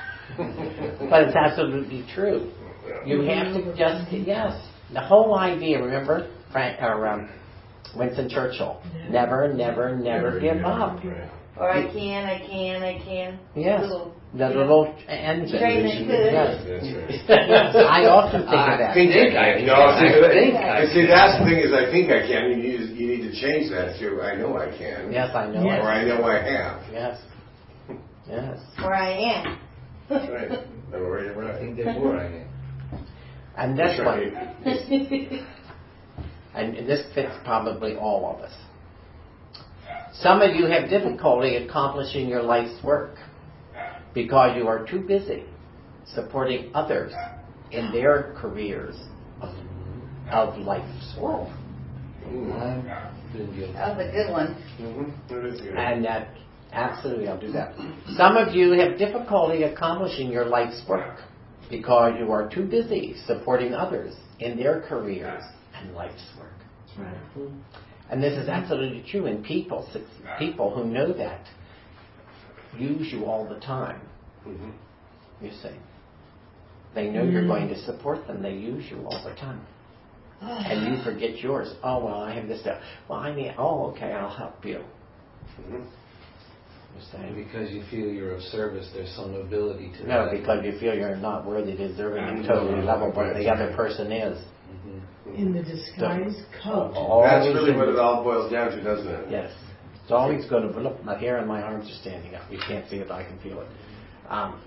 But it's absolutely true. You have to just, yes. The whole idea, remember, Frank, or, um, Winston Churchill, never, never, never give up. Right. Or I can, I can, I can. Yes. Little, The yeah. little engine. Train that could. Yes. That's right. Yes, I often think of that. I think I can. No, see, I but- think I but see, can. that's the thing is, I think I can. You need, to- you need to change that to I know I can. Yes, I know. Yes. Or I know I have. Yes. Yes. Or I am. That's right. Or you're I right. think they were, I think. And this That's one, right. and this fits probably all of us. Some of you have difficulty accomplishing your life's work because you are too busy supporting others in their careers of, of life's work. I've been guilty. That was a good one. Mm-hmm. That is good. And that Absolutely, I'll do that. Some of you have difficulty accomplishing your life's work because you are too busy supporting others in their careers and life's work. Right. And this is absolutely true in people. People who know that use you all the time. Mm-hmm. You see. They know you're going to support them. They use you all the time. And you forget yours. Oh, well, I have this stuff. Well, I need, oh, okay, I'll help you. Mm-hmm. You And see. because you feel you're of service, there's some nobility to No, that. because you feel you're not worthy, deserving, and totally level what the other person is. Mm-hmm. In the disguise coat. That's Always really in what the- it all boils down to, doesn't it? Yes. It's always going to look. My hair and my arms are standing up. You can't see it, but I can feel it. Um,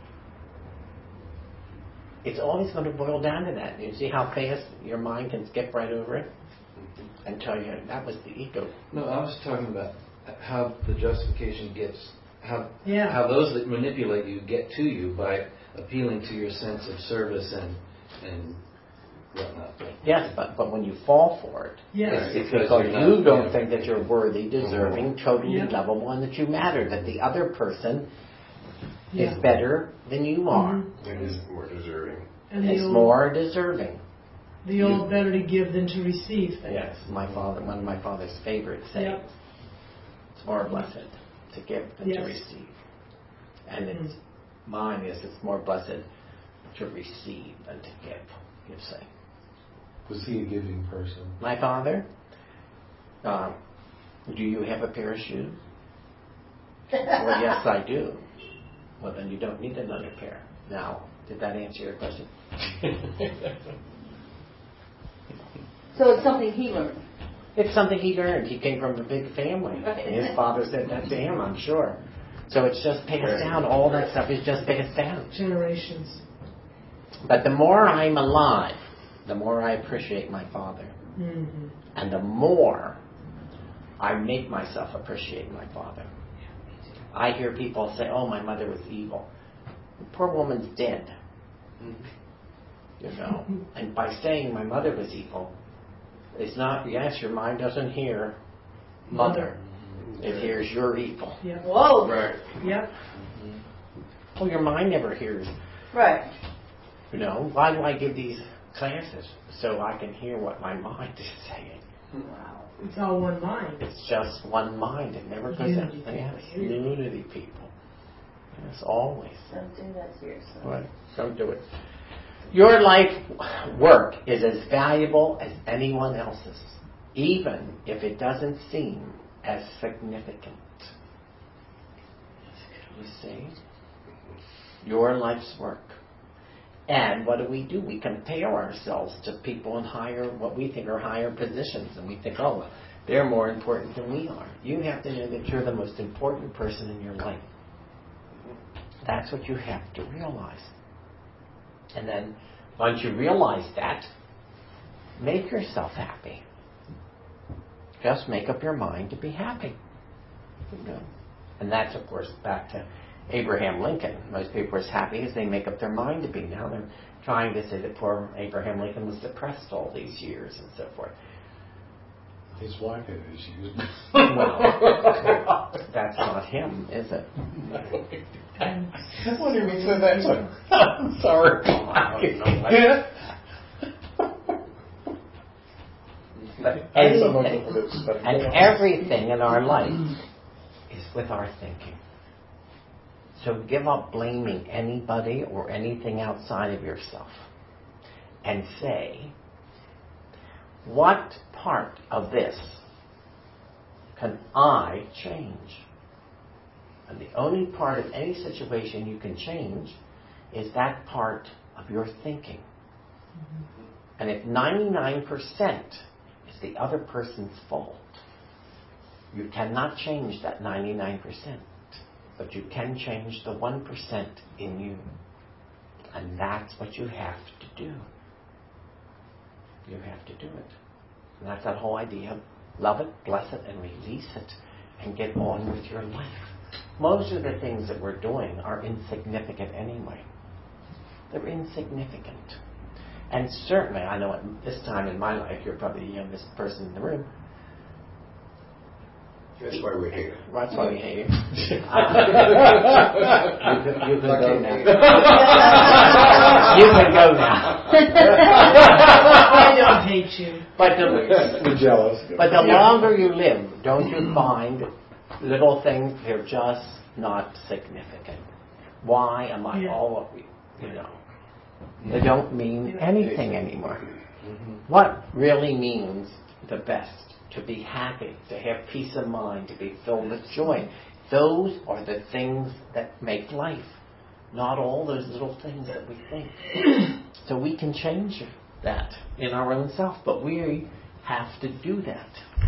it's always going to boil down to that. You see how fast your mind can skip right over it and tell you that was the ego. No, I was talking about how the justification gets, how Yeah. how those that manipulate you get to you by appealing to your sense of service and and whatnot. Yes, but, but when you fall for it, Yes. it's Because because you're not, you don't you know. think that you're worthy, deserving, totally Yeah. lovable, and that you matter, that the other person Yeah. is better than you are. Mhm. It is more deserving. And the Is old, more deserving. the old better to give than to receive thing. Yes, my father, one of my father's favorite sayings. Yep. It's more blessed to give than Yes. to receive. And Mhm. it's mine is it's more blessed to receive than to give, you say. Was he a giving person? My father, um, do you have a pair of shoes? Well, yes, I do. Well, then you don't need another pair. Now, did that answer your question? So it's something he learned. It's something he learned. He came from a big family. His father said that to him, I'm sure. So it's just passed down. All that stuff is just passed down. Generations. But the more I'm alive, the more I appreciate my father. Mm-hmm. And the more I make myself appreciate my father. I hear people say, oh, my mother was evil. The poor woman's dead. You know. And by saying my mother was evil, it's not, yes, your mind doesn't hear mother. It hears your evil. Yep. Whoa. Right. Yep. Well, your mind never hears. Right. You know, why do I give these classes? So I can hear what my mind is saying. Wow. It's all one mind. It's just one mind. It never goes out. Unity. Yes, unity, people. Yes, always. Don't do that to yourself. Right. Don't do it. Your life work is as valuable as anyone else's, even if it doesn't seem as significant. You see? Your life's work. And what do we do? We compare ourselves to people in higher, what we think are higher positions. And we think, oh, well, they're more important than we are. You have to know that you're the most important person in your life. That's what you have to realize. And then, once you realize that, make yourself happy. Just make up your mind to be happy. You know? And that's, of course, back to Abraham Lincoln. Most people are as happy as they make up their mind to be. Now they're trying to say that poor Abraham Lincoln was depressed all these years and so forth. His wife had issues. Well, that's not him, is it? I wonder if he said that to I'm sorry. I don't know. Yeah. But I had some anything of this, but- and everything in our life is with our thinking. So give up blaming anybody or anything outside of yourself and say, what part of this can I change? And the only part of any situation you can change is that part of your thinking. Mm-hmm. And if ninety-nine percent is the other person's fault, you cannot change that ninety-nine percent. But you can change the one percent in you. And that's what you have to do. You have to do it. And that's that whole idea of love it, bless it, and release it, and get on with your life. Most of the things that we're doing are insignificant anyway. They're insignificant. And certainly, I know at this time in my life, you're probably the youngest person in the room. That's why we hate it. That's why we hate it. You can, you can Lucky go me. now. You can go now. I don't hate you. But the, We're jealous. but the longer you live, don't you find little things, they're just not significant. Why am I Yeah. all, you know, they don't mean anything anymore. What really means the best? To be happy, to have peace of mind, to be filled with joy. Those are the things that make life, not all those little things that we think. So we can change that in our own self, but we have to do that.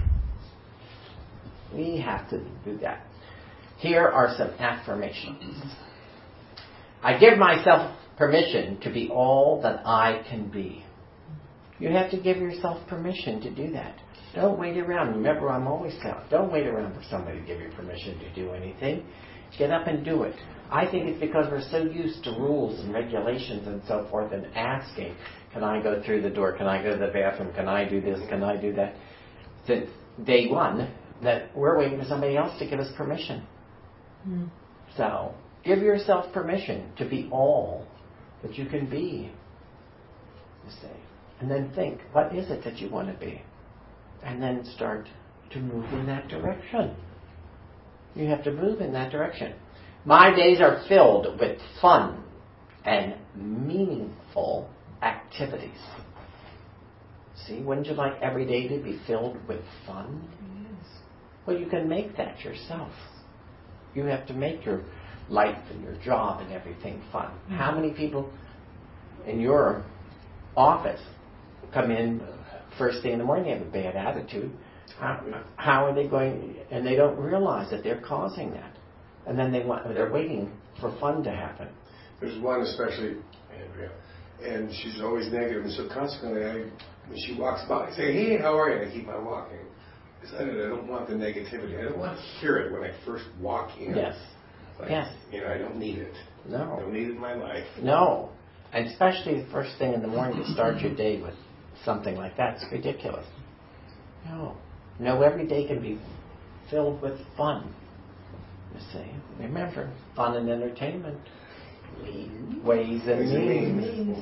We have to do that. Here are some affirmations. I give myself permission to be all that I can be. You have to give yourself permission to do that. Don't wait around. Remember, I'm always telling, don't wait around for somebody to give you permission to do anything. Get up and do it. I think it's because we're so used to rules and regulations and so forth and asking, can I go through the door? Can I go to the bathroom? Can I do this? Can I do that? Since day one, that we're waiting for somebody else to give us permission. Mm. So, give yourself permission to be all that you can be. You see. And then think, what is it that you want to be? And then start to move in that direction. You have to move in that direction. My days are filled with fun and meaningful activities. See, wouldn't you like every day to be filled with fun? Yes. Well, you can make that yourself. You have to make your life and your job and everything fun. Mm-hmm. How many people in your office come in first thing in the morning, they have a bad attitude? How, how are they going? And they don't realize that they're causing that. And then they want, they're waiting for fun to happen. There's one especially, Andrea, and she's always negative, and so consequently, I, when she walks by, I say, hey, how are you? And I keep on walking. Because I, I don't want the negativity. I don't want to hear it when I first walk in. Yes. Like, Yes. You know, I don't need it. No. I don't need it in my life. No. And especially the first thing in the morning to start your day with something like that. It's ridiculous. No. No, every day can be filled with fun. You see. Remember, fun and entertainment. Ways and Ways and means. means.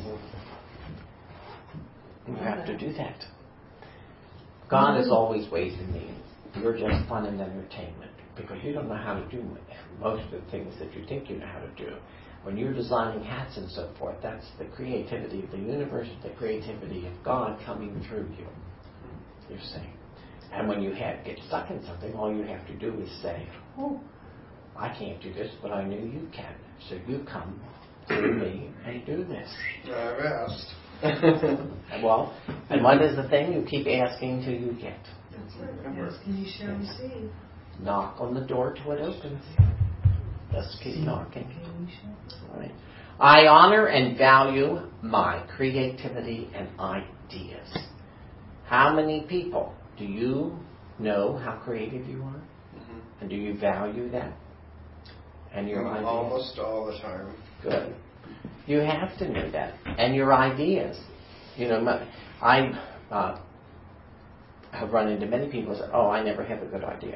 You have to do that. God is always ways and means. You're just fun and entertainment because you don't know how to do most of the things that you think you know how to do. When you're designing hats and so forth, that's the creativity of the universe, the creativity of God coming through you. You see. And when you have, get stuck in something, all you have to do is say, oh, I can't do this, but I know you can. So you come through me and do this. I've asked. Well, and what is the thing? You keep asking till you get. That's right. Ask and you shall receive. Knock on the door till it opens. Just keep knocking. All right. I honor and value my creativity and ideas. How many people do you know how creative you are? Mm-hmm. And do you value that? And your ideas? Almost all the time. Good. You have to know that. And your ideas. You know, my, I uh, have run into many people who say, oh, I never have a good idea.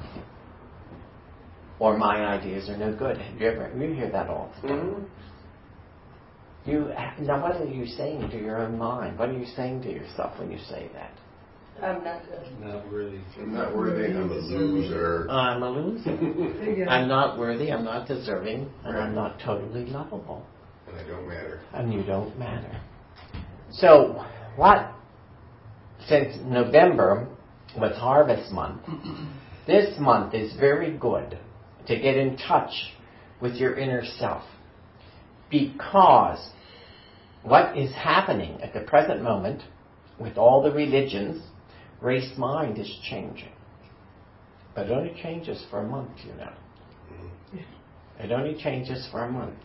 Or my ideas are no good. You ever you hear that all the time. Mm-hmm. You, now, what are you saying to your own mind? What are you saying to yourself when you say that? I'm not good. Not really. I'm not worthy. I'm a loser. I'm a loser. I'm not worthy, I'm not deserving, and I'm not totally lovable. And I don't matter. And you don't matter. So, what? Since November was Harvest Month, this month is very good to get in touch with your inner self. Because what is happening at the present moment with all the religions, race mind is changing. But it only changes for a month, you know. It only changes for a month.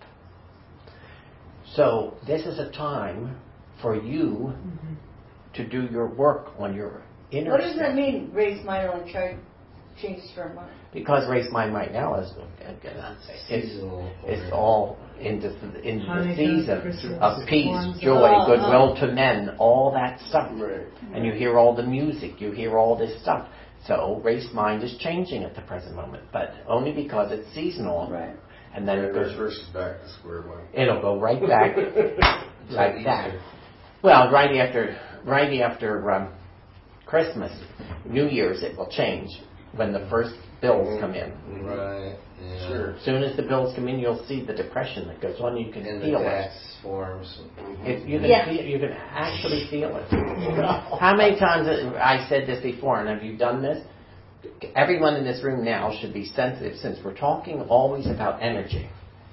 So this is a time for you mm-hmm. to do your work on your inner What does self. that mean, raise mind only try changes for a month? Because race mind right now is it's, it's all in the, in the season of peace, joy, oh, goodwill oh. to men, all that stuff. Right. And you hear all the music, you hear all this stuff. So race mind is changing at the present moment, but only because it's seasonal. Right. And then it goes. Reverse back to square one. It'll go right back like that. Well, right after, right after um, Christmas, New Year's, it will change when the first bills come in. Right. Yeah. Sure. As soon as the bills come in, you'll see the depression that goes on. You can And the feel it. tax forms. It, you can Yeah. feel, you can actually feel it. How many times I said this before, and have you done this? Everyone in this room now should be sensitive, since we're talking always about energy.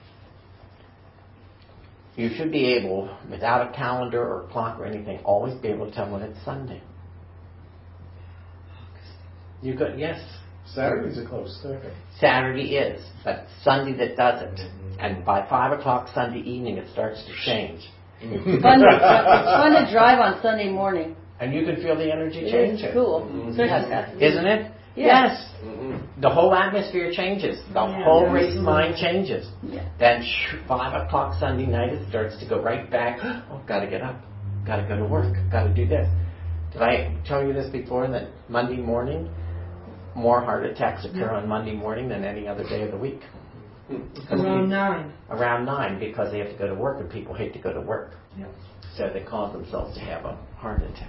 You should be able, without a calendar or clock or anything, always be able to tell when it's Sunday. You could, yes. Saturday's a close second. Saturday is, but Sunday that does it. And by five o'clock Sunday evening, it starts to change. It's fun, to, it's fun to drive on Sunday morning. And you can feel the energy It changing. is cool. Especially after- Isn't it? Yeah. Yes. The whole atmosphere changes. The Yeah, whole race absolutely. mind changes. Yeah. Then shh, five o'clock Sunday night, it starts to go right back. Oh, gotta get up. Gotta go to work. Gotta do this. Did I tell you this before, that Monday morning, more heart attacks occur on Monday morning than any other day of the week? Around nine. Around nine, because they have to go to work, and people hate to go to work. Yep. So they cause themselves to have a heart attack.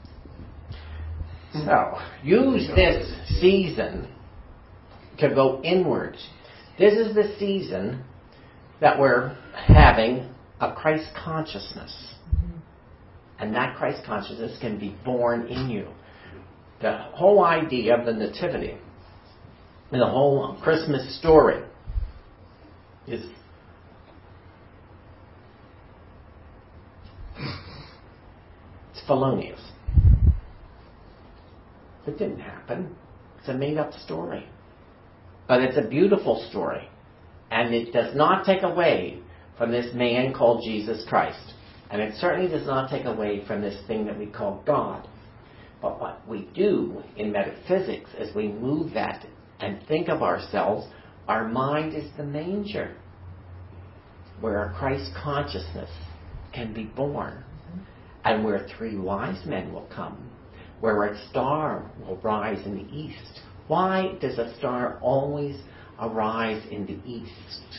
So, use this season to go inwards. This is the season that we're having a Christ consciousness. And that Christ consciousness can be born in you. The whole idea of the Nativity, and the whole Christmas story, is it's felonious. It didn't happen. It's a made-up story. But it's a beautiful story. And it does not take away from this man called Jesus Christ. And it certainly does not take away from this thing that we call God. But what we do in metaphysics is we move that and think of ourselves, our mind is the manger where a Christ consciousness can be born. And where three wise men will come, where a star will rise in the east. Why does a star always arise in the east?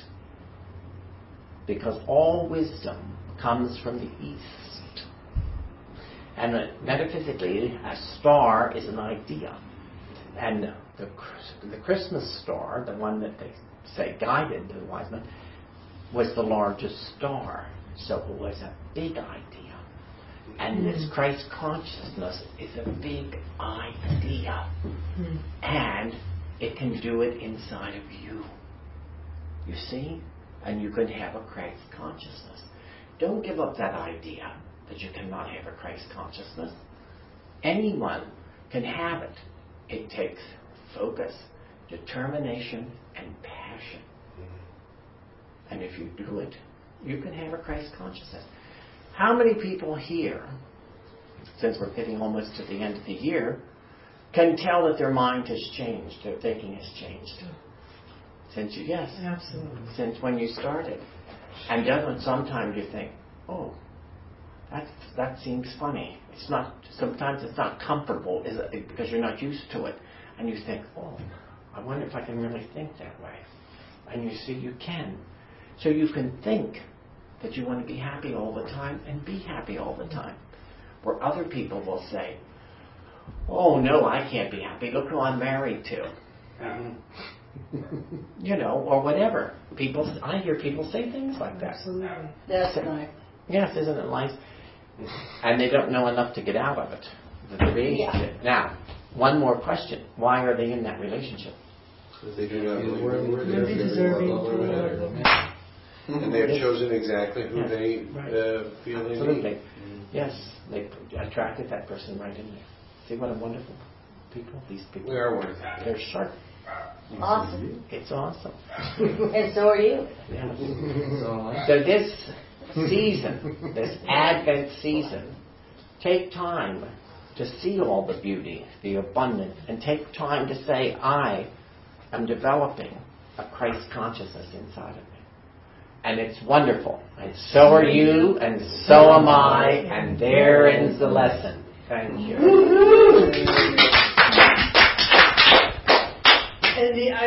Because all wisdom comes from the east. And uh, metaphysically, a star is an idea. And the, the Christmas star, the one that they say guided the wise men, was the largest star. So it was a big idea. And this Christ consciousness is a big idea. Mm. And it can do it inside of you. You see? And you can have a Christ consciousness. Don't give up that idea that you cannot have a Christ consciousness. Anyone can have it. It takes focus, determination, and passion. And if you do it, you can have a Christ consciousness. How many people here, since we're getting almost to the end of the year, can tell that their mind has changed, their thinking has changed? Since you, yes. Absolutely. Since when you started. And doesn't sometimes you think, oh, that that seems funny. It's not, sometimes it's not comfortable is it, because you're not used to it. And you think, oh, I wonder if I can really think that way. And you see you can. So you can think that you want to be happy all the time and be happy all the time. Where other people will say, oh no, I can't be happy. Look who I'm married to. You know, or whatever. People, I hear people say things like that. Absolutely. That's nice. Yes, isn't it nice? And they don't know enough to get out of it. The relationship. Now, one more question. Why are they in that relationship? Because they do not Feel believe worthy. we're They're there. deserving Blah, blah, blah, blah, blah, blah. And they've chosen exactly who Yes. they Right. uh, feel they Absolutely. need. Yes, they attracted that person right in there. See what a wonderful people these people We are wonderful. They're sharp. Awesome. It's awesome. And so are you. Yes. So, So this season, this Advent season, take time to see all the beauty, the abundance, and take time to say, I am developing a Christ consciousness inside of me. And it's wonderful. And so are you, and so am I, and there ends the lesson. Thank you. And the, I